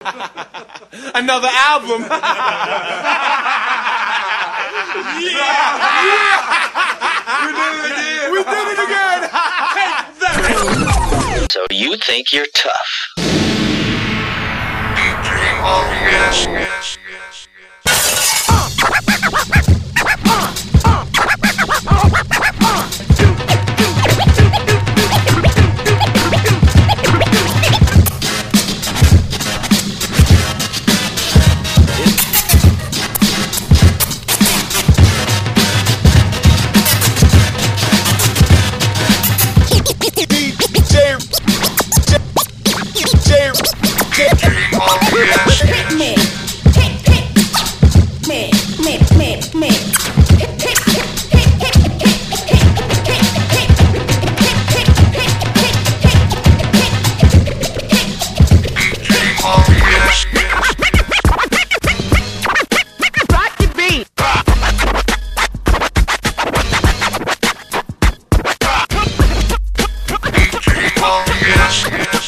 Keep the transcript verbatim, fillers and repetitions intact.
Another album. Yeah, yeah. We did it again. We did it again. Take that. So you think you're tough? Oh, yes, yes, yes, yes, yes.